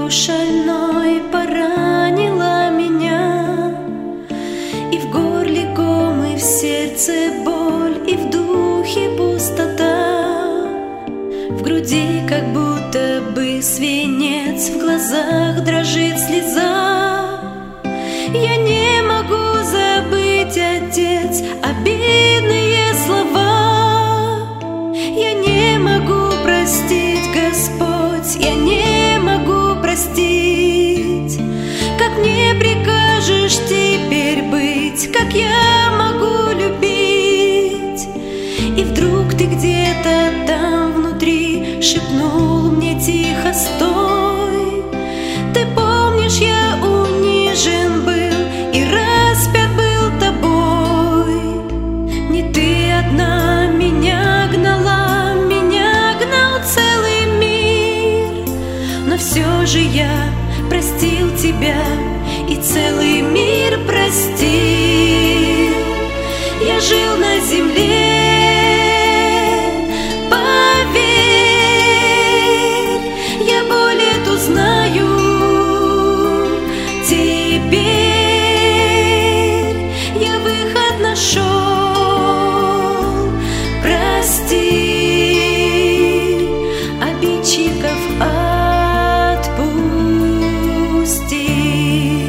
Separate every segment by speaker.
Speaker 1: болью шальной поранила меня, и в горле ком, и в сердце боль, и в духе пустота. В груди как будто бы свинец, в глазах дрожит слеза. Я не могу забыть, Отец, обидные слова. Я не могу простить, Господь, я не могу простить. Как мне прикажешь теперь быть, как я могу любить? И вдруг ты где-то там внутри шепнул мне тихо: стой. Ты помнишь, я унижен был и распят был тобой. Не ты одна меня гнала, меня гнал целый мир. Но все же я простил тебя, и целый мир простил. Я жил на земле, поверь, я боль эту знаю. Теперь я выход нашел. Прости, обидчиков отпусти.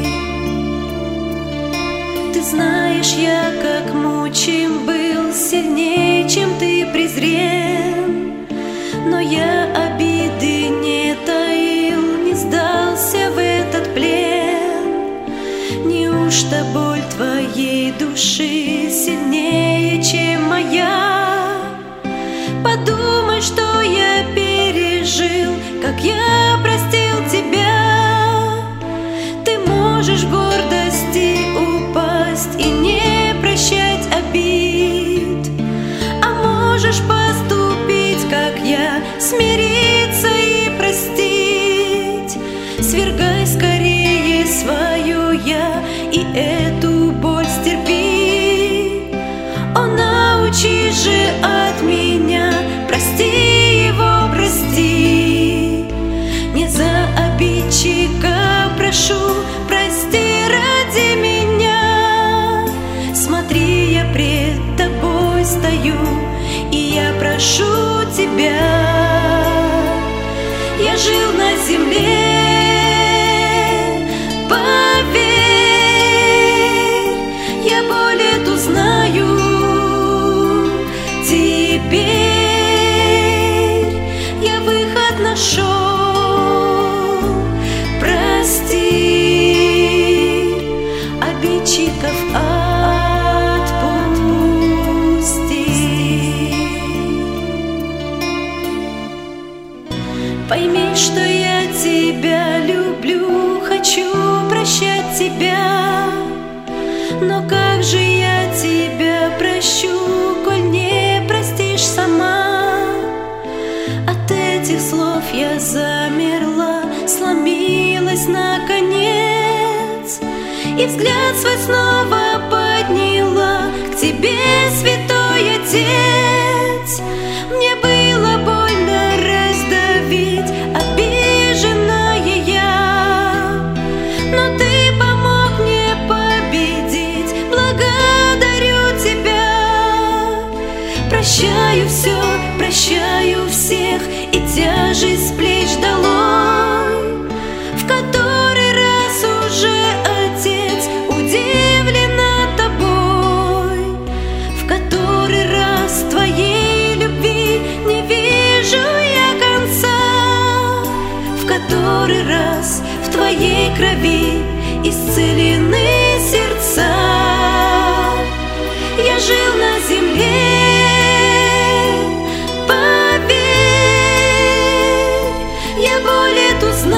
Speaker 1: Ты знаешь, я как мучим был, сильнее, чем ты презрен. Но я обиды не таил, не сдался в этот плен. Неужто боль твоей души сильнее, чем моя? Подумай, что я пережил, как я простил тебя. Ты можешь в гордости упасть и не прощать обид, а можешь поступить, как я, смириться и простить. Свергай скорее свое я и эту боль стерпи. О, научи же от меня, прости его, прости. Не за обидчика прошу, прости ради меня. Смотри, я пред тобой стою, и я прошу тебя. Я жил на земле, поверь, я боль эту знаю. Теперь я выход нашел. Прости, обидчиков отпусти. Пойми, что я тебя люблю, хочу прощать тебя. Но как же я тебя прощу, коль не простишь сама? От этих слов я замерла, сломилась наконец, и взгляд свой снова подняла к тебе, святой Отец. Мне было больно раздавить обиженная я, но ты помог мне победить, благодарю тебя. Прощаю все, прощаю всех, и тяжесть с плеч долой. В который раз уже, Отец, удивлена тобой, в который раз твоей любви не вижу я конца, в который раз в твоей крови исцелены сердца. Я жил на земле, поверь, я боль эту знаю.